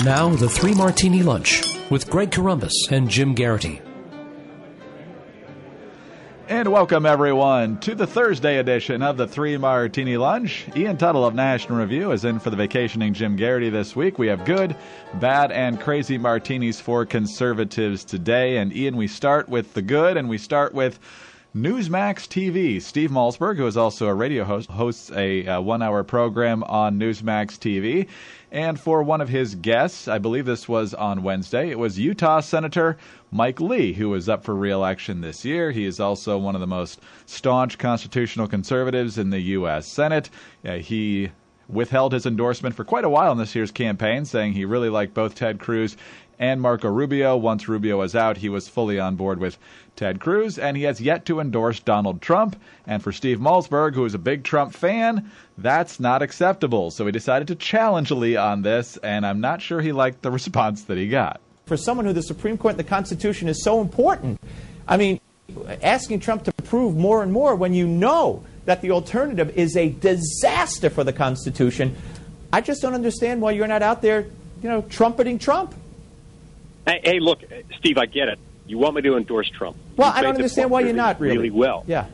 Now, the Three Martini Lunch with Greg Corombos and Jim Garrity. And welcome, everyone, to the Thursday edition of the Three Martini Lunch. Ian Tuttle of National Review is in for the vacationing Jim Garrity this week. We have good, bad, and crazy martinis for conservatives today. And Ian, we start with the good, and we start with Newsmax TV. Steve Malzberg, who is also a radio host, hosts a one-hour program on Newsmax TV. And for one of his guests, I believe this was on Wednesday, it was Utah Senator Mike Lee, who is up for re-election this year. He is also one of the most staunch constitutional conservatives in the U.S. Senate. He withheld his endorsement for quite a while in this year's campaign, saying he really liked both Ted Cruz and Marco Rubio. Once Rubio was out, he was fully on board with Ted Cruz, and he has yet to endorse Donald Trump. And for Steve Malzberg, who is a big Trump fan, that's not acceptable. So he decided to challenge Lee on this, and I'm not sure he liked the response that he got. For someone who the Supreme Court and the Constitution is so important, I mean, asking Trump to prove more and more when you know that the alternative is a disaster for the Constitution, I just don't understand why you're not out there, trumpeting Trump. Hey, look, Steve, I get it. You want me to endorse Trump. Well, I don't understand why you're not really well. Yeah.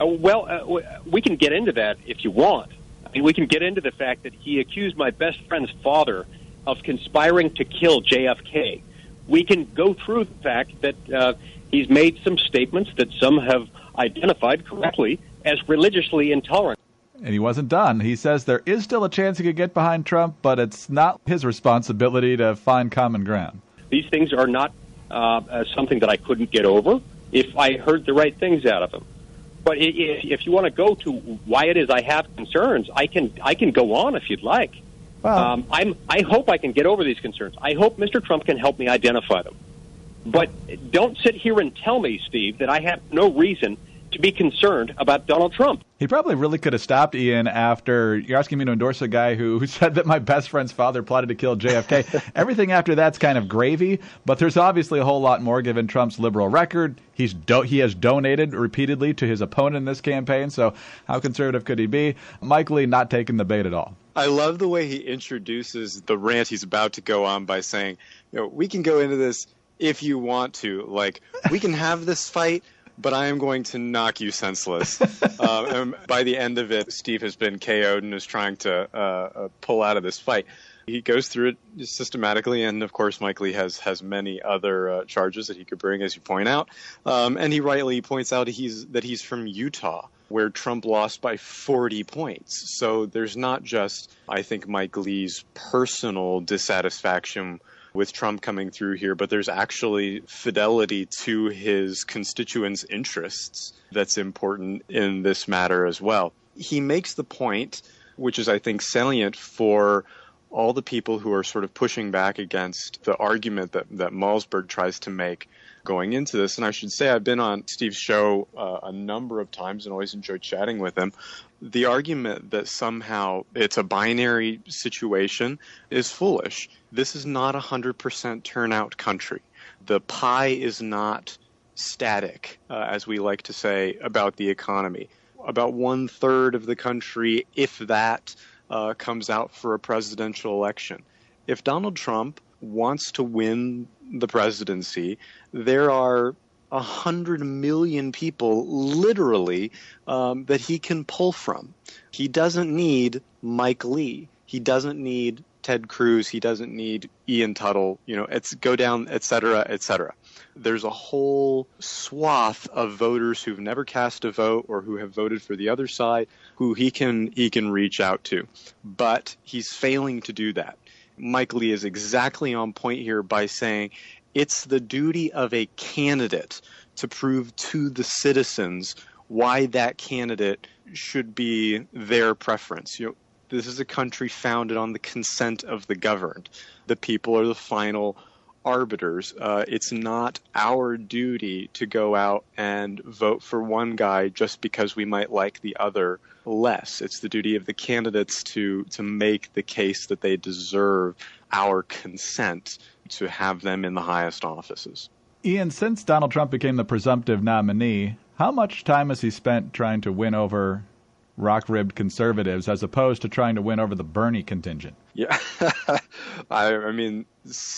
We can get into that if you want. I mean, we can get into the fact that he accused my best friend's father of conspiring to kill JFK. We can go through the fact that he's made some statements that some have identified correctly as religiously intolerant. And he wasn't done. He says there is still a chance he could get behind Trump, but it's not his responsibility to find common ground. These things are not something that I couldn't get over if I heard the right things out of him. But if you want to go to why it is I have concerns, I can go on if you'd like. Wow. I hope I can get over these concerns. I hope Mr. Trump can help me identify them. But don't sit here and tell me, Steve, that I have no reason to be concerned about Donald Trump. He probably really could have stopped Ian after you're asking me to endorse a guy who said that my best friend's father plotted to kill JFK. Everything after that's kind of gravy, but there's obviously a whole lot more given Trump's liberal record. He has donated repeatedly to his opponent in this campaign, so how conservative could he be? Mike Lee not taking the bait at all. I love the way he introduces the rant he's about to go on by saying, we can go into this if you want to. Like, we can have this fight, but I am going to knock you senseless. And by the end of it, Steve has been KO'd and is trying to pull out of this fight. He goes through it systematically, and of course Mike Lee has many other charges that he could bring, as you point out. And he rightly points out that he's from Utah, where Trump lost by 40 points. So there's not just, I think, Mike Lee's personal dissatisfaction with Trump coming through here, but there's actually fidelity to his constituents' interests that's important in this matter as well. He makes the point, which is, I think, salient for all the people who are sort of pushing back against the argument that Malzberg tries to make going into this. And I should say I've been on Steve's show a number of times and always enjoyed chatting with him. The argument that somehow it's a binary situation is foolish. This is not a 100% turnout country. The pie is not static, as we like to say about the economy. About 1/3 of the country, if that, comes out for a presidential election. If Donald Trump wants to win the presidency, there are 100 million people, literally, that he can pull from. He doesn't need Mike Lee. He doesn't need Ted Cruz. He doesn't need Ian Tuttle. Go down, et cetera, et cetera. There's a whole swath of voters who've never cast a vote or who have voted for the other side who he can reach out to. But he's failing to do that. Mike Lee is exactly on point here by saying it's the duty of a candidate to prove to the citizens why that candidate should be their preference. This is a country founded on the consent of the governed. The people are the final arbiters. It's not our duty to go out and vote for one guy just because we might like the other less. It's the duty of the candidates to make the case that they deserve our consent to have them in the highest offices. Ian, since Donald Trump became the presumptive nominee, how much time has he spent trying to win over rock-ribbed conservatives as opposed to trying to win over the Bernie contingent. Yeah. I mean,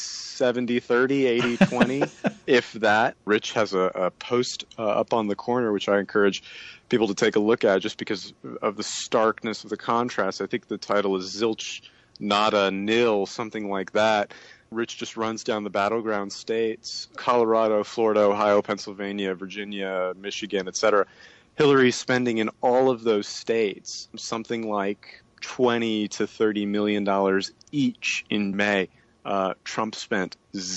70-30, 80-20, if that. Rich has a post up on the corner, which I encourage people to take a look at just because of the starkness of the contrast. I think the title is Zilch, Nada, Nil, something like that. Rich just runs down the battleground states, Colorado, Florida, Ohio, Pennsylvania, Virginia, Michigan, etc. Hillary's spending in all of those states something like $20 to $30 million each in May. Trump spent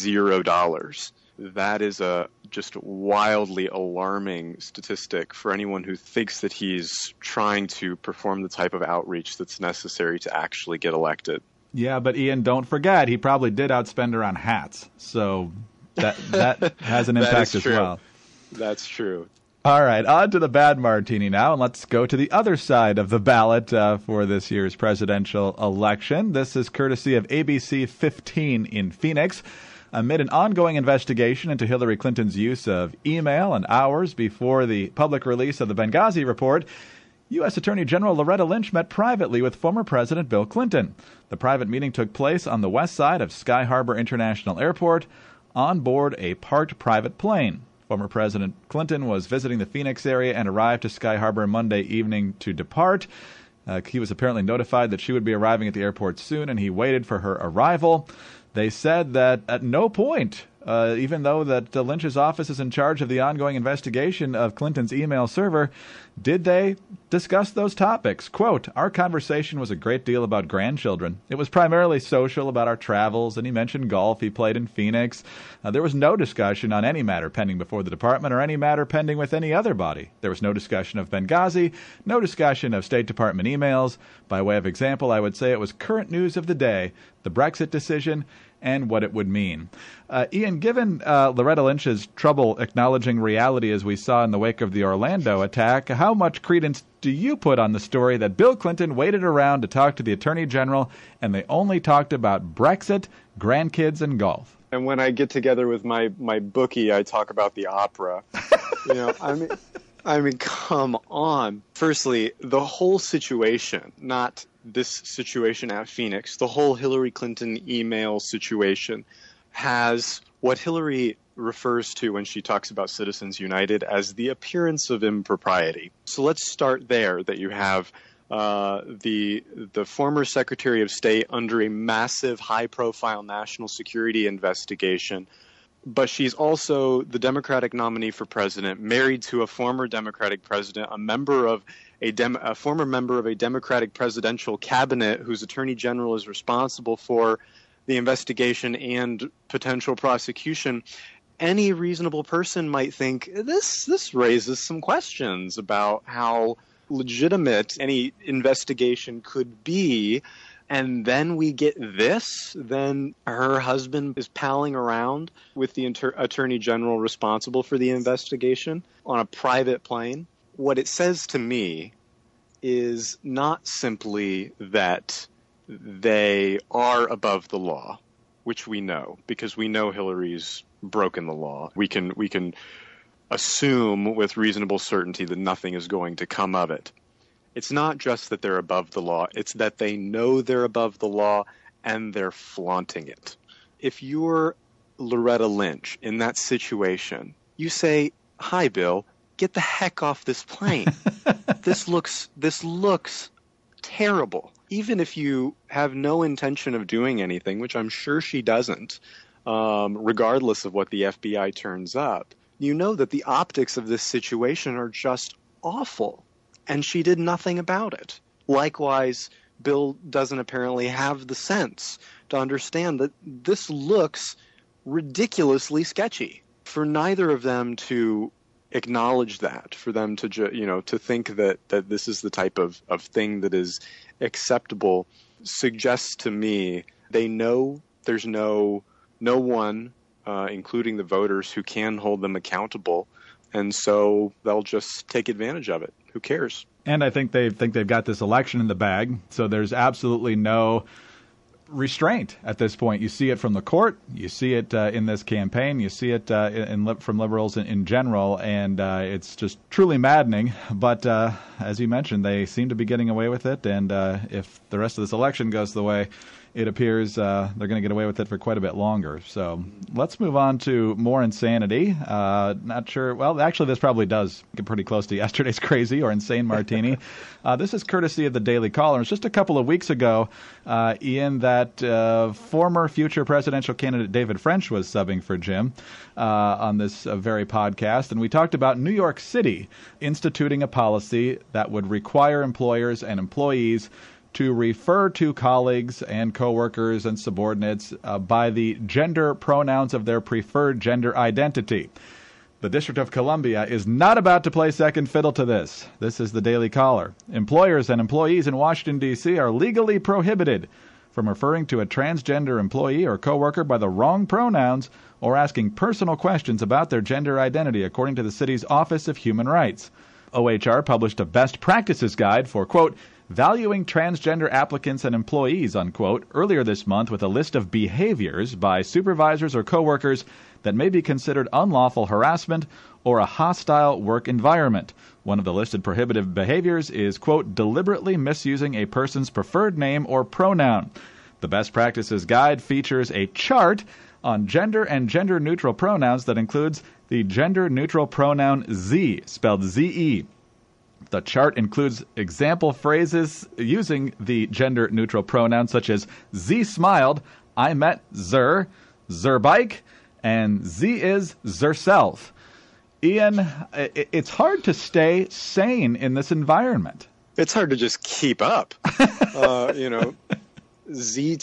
$0. That is a just wildly alarming statistic for anyone who thinks that he's trying to perform the type of outreach that's necessary to actually get elected. Yeah, but Ian, don't forget, he probably did outspend her on hats. So that has an impact as well. That's true. All right, on to the bad martini now, and let's go to the other side of the ballot for this year's presidential election. This is courtesy of ABC 15 in Phoenix. Amid an ongoing investigation into Hillary Clinton's use of email and hours before the public release of the Benghazi report, U.S. Attorney General Loretta Lynch met privately with former President Bill Clinton. The private meeting took place on the west side of Sky Harbor International Airport on board a parked private plane. Former President Clinton was visiting the Phoenix area and arrived to Sky Harbor Monday evening to depart. He was apparently notified that she would be arriving at the airport soon, and he waited for her arrival. They said that at no point, even though that Lynch's office is in charge of the ongoing investigation of Clinton's email server, did they discuss those topics. Quote, "Our conversation was a great deal about grandchildren. It was primarily social, about our travels, and he mentioned golf. He played in Phoenix. There was no discussion on any matter pending before the department or any matter pending with any other body. There was no discussion of Benghazi, no discussion of State Department emails. By way of example, I would say it was current news of the day, the Brexit decision, and what it would mean." Ian, given Loretta Lynch's trouble acknowledging reality as we saw in the wake of the Orlando attack, how much credence do you put on the story that Bill Clinton waited around to talk to the Attorney General and they only talked about Brexit, grandkids, and golf? And when I get together with my bookie, I talk about the opera. I mean, come on. Firstly, the whole situation, not this situation at Phoenix, the whole Hillary Clinton email situation has what Hillary refers to when she talks about Citizens United as the appearance of impropriety. So let's start there, that you have the former Secretary of State under a massive high-profile national security investigation, but she's also the Democratic nominee for president, married to a former Democratic president, a former member of a Democratic presidential cabinet whose attorney general is responsible for the investigation and potential prosecution. Any reasonable person might think this raises some questions about how legitimate any investigation could be. And then we get this, then her husband is palling around with the attorney general responsible for the investigation on a private plane. What it says to me is not simply that they are above the law, which we know, because we know Hillary's broken the law. We can assume with reasonable certainty that nothing is going to come of it. It's not just that they're above the law, it's that they know they're above the law and they're flaunting it. If you're Loretta Lynch in that situation, you say, "Hi, Bill, get the heck off this plane. This looks terrible." Even if you have no intention of doing anything, which I'm sure she doesn't, regardless of what the FBI turns up, you know that the optics of this situation are just awful. And she did nothing about it. Likewise, Bill doesn't apparently have the sense to understand that this looks ridiculously sketchy. For neither of them to acknowledge that, for them to to think that this is the type of thing that is acceptable, suggests to me they know there's no one, including the voters, who can hold them accountable, and so they'll just take advantage of it. Who cares? And I think they've got this election in the bag, so there's absolutely no restraint at this point. You see it from the court. You see it in this campaign. You see it from liberals in general, and it's just truly maddening. But as you mentioned, they seem to be getting away with it, and if the rest of this election goes the way it appears, they're going to get away with it for quite a bit longer. So let's move on to more insanity. Not sure. Well, actually, this probably does get pretty close to yesterday's crazy or insane martini. This is courtesy of the Daily Caller. It's just a couple of weeks ago, Ian, that former future presidential candidate David French was subbing for Jim on this very podcast. And we talked about New York City instituting a policy that would require employers and employees to refer to colleagues and coworkers and subordinates by the gender pronouns of their preferred gender identity. The District of Columbia is not about to play second fiddle to this. This is the Daily Caller. Employers and employees in Washington, D.C. are legally prohibited from referring to a transgender employee or coworker by the wrong pronouns or asking personal questions about their gender identity, according to the city's Office of Human Rights. OHR published a best practices guide for, quote, valuing transgender applicants and employees, unquote, earlier this month with a list of behaviors by supervisors or coworkers that may be considered unlawful harassment or a hostile work environment. One of the listed prohibitive behaviors is, quote, deliberately misusing a person's preferred name or pronoun. The Best Practices Guide features a chart on gender and gender-neutral pronouns that includes the gender-neutral pronoun Z, spelled Z-E. The chart includes example phrases using the gender-neutral pronouns such as Z smiled, I met Zer, Zerbike, and Z is Zerself. Ian, it's hard to stay sane in this environment. It's hard to just keep up. Z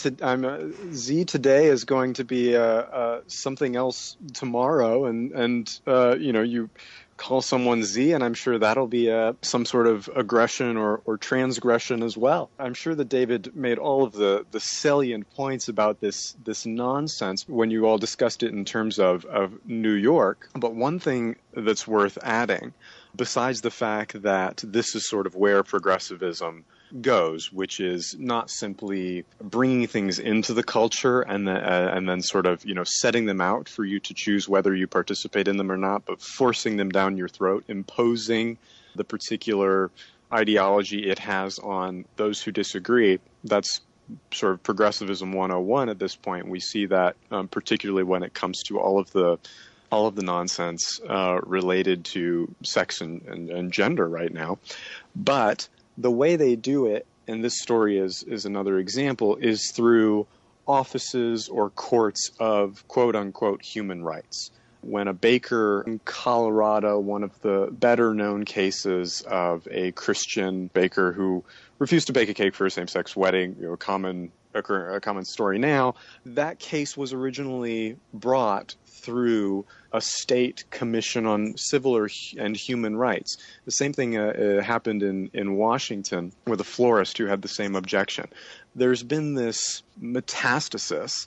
today is going to be something else tomorrow, and you call someone Z, and I'm sure that'll be some sort of aggression or transgression as well. I'm sure that David made all of the salient points about this nonsense when you all discussed it in terms of New York. But one thing that's worth adding, besides the fact that this is sort of where progressivism goes, which is not simply bringing things into the culture and then sort of setting them out for you to choose whether you participate in them or not, but forcing them down your throat, imposing the particular ideology it has on those who disagree. That's sort of progressivism 101 at this point. We see that particularly when it comes to all of the nonsense related to sex and gender right now. But the way they do it, and this story is another example, is through offices or courts of quote-unquote human rights. When a baker in Colorado, one of the better-known cases of a Christian baker who refused to bake a cake for a same-sex wedding, a common story now, that case was originally brought through a state commission on civil and human rights. The same thing happened in Washington with a florist who had the same objection. There's been this metastasis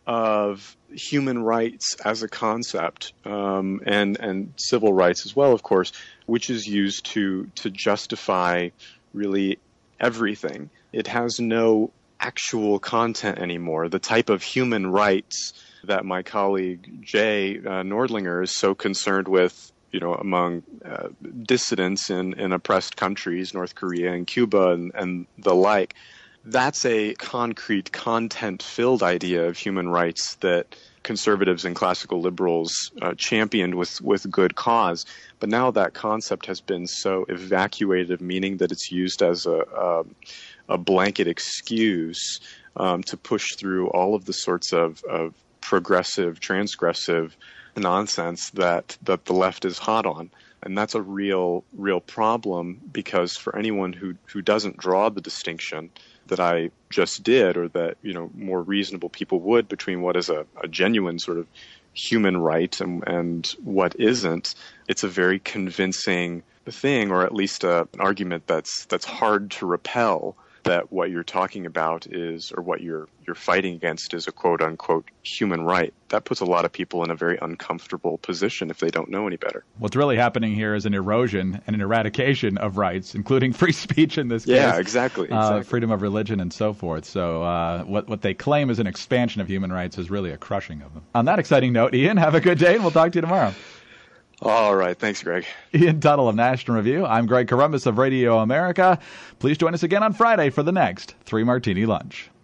of human rights as a concept, and civil rights as well, of course, which is used to justify really everything. It has no actual content anymore. The type of human rights that my colleague Jay Nordlinger is so concerned with, among dissidents in oppressed countries, North Korea and Cuba and the like, that's a concrete, content-filled idea of human rights that conservatives and classical liberals championed with good cause. But now that concept has been so evacuated, meaning that it's used as a blanket excuse to push through all of the sorts of progressive, transgressive nonsense that the left is hot on. And that's a real problem, because for anyone who doesn't draw the distinction that I just did, or that more reasonable people would, between what is a genuine sort of human right and what isn't, it's a very convincing thing, or at least an argument that's hard to repel. that what you're talking about is, or what you're fighting against is a quote-unquote human right, that puts a lot of people in a very uncomfortable position if they don't know any better. What's really happening here is an erosion and an eradication of rights, including free speech in this case. Yeah, exactly. Freedom of religion and so forth. So what they claim is an expansion of human rights is really a crushing of them. On that exciting note, Ian, have a good day, and we'll talk to you tomorrow. All right. Thanks, Greg. Ian Tuttle of National Review. I'm Greg Corombos of Radio America. Please join us again on Friday for the next 3 Martini Lunch.